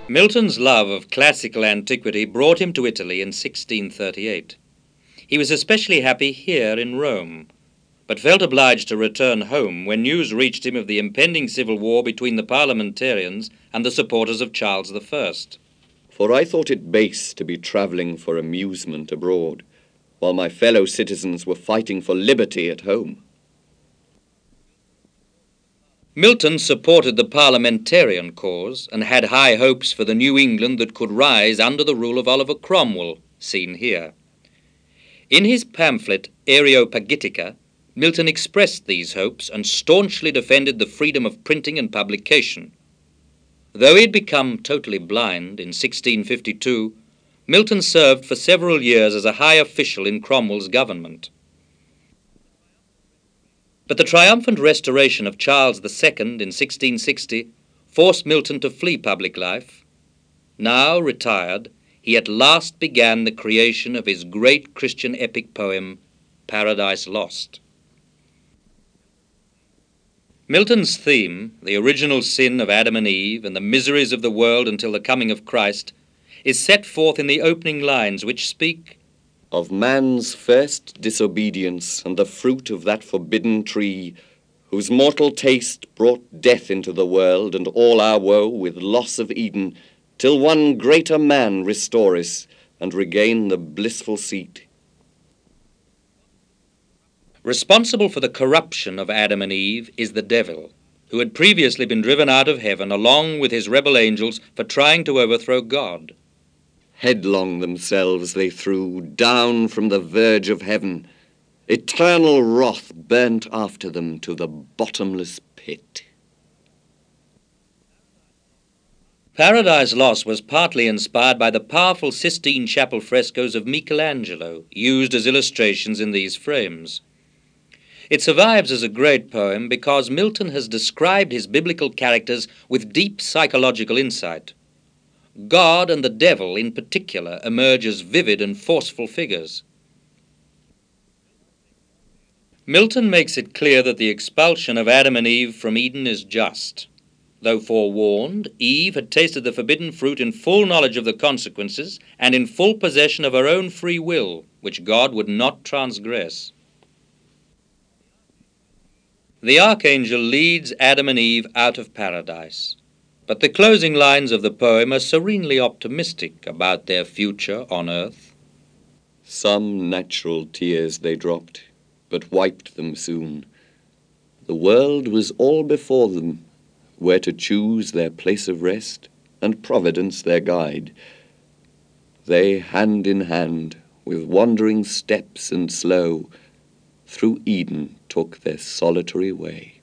Milton's love of classical antiquity brought him to Italy in 1638. He was especially happy here in Rome, but felt obliged to return home when news reached him of the impending civil war between the parliamentarians and the supporters of Charles I. For I thought it base to be travelling for amusement abroad, while my fellow citizens were fighting for liberty at home. Milton supported the parliamentarian cause and had high hopes for the New England that could rise under the rule of Oliver Cromwell, seen here. In his pamphlet Areopagitica, Milton expressed these hopes and staunchly defended the freedom of printing and publication. Though he had become totally blind in 1652, Milton served for several years as a high official in Cromwell's government. But the triumphant restoration of Charles II in 1660 forced Milton to flee public life. Now retired, he at last began the creation of his great Christian epic poem, Paradise Lost. Milton's theme, the original sin of Adam and Eve and the miseries of the world until the coming of Christ, is set forth in the opening lines which speak of man's first disobedience and the fruit of that forbidden tree, whose mortal taste brought death into the world and all our woe with loss of Eden, till one greater man restore us and regain the blissful seat. Responsible for the corruption of Adam and Eve is the devil, who had previously been driven out of heaven along with his rebel angels for trying to overthrow God. Headlong themselves they threw down from the verge of heaven. Eternal wrath burnt after them to the bottomless pit. Paradise Lost was partly inspired by the powerful Sistine Chapel frescoes of Michelangelo, used as illustrations in these frames. It survives as a great poem because Milton has described his biblical characters with deep psychological insight. God and the devil in particular emerge as vivid and forceful figures. Milton makes it clear that the expulsion of Adam and Eve from Eden is just. Though forewarned, Eve had tasted the forbidden fruit in full knowledge of the consequences and in full possession of her own free will, which God would not transgress. The archangel leads Adam and Eve out of paradise, but the closing lines of the poem are serenely optimistic about their future on earth. Some natural tears they dropped, but wiped them soon. The world was all before them, where to choose their place of rest, and Providence their guide. They, hand in hand, with wandering steps and slow, through Eden took their solitary way.